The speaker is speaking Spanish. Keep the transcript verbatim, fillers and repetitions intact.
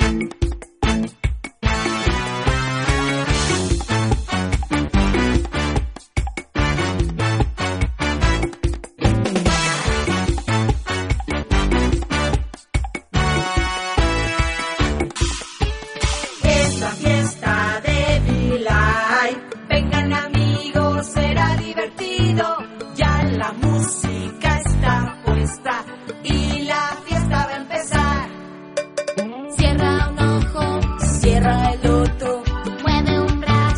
Es la fiesta de V-Live. Vengan amigos, será divertido. Ya la música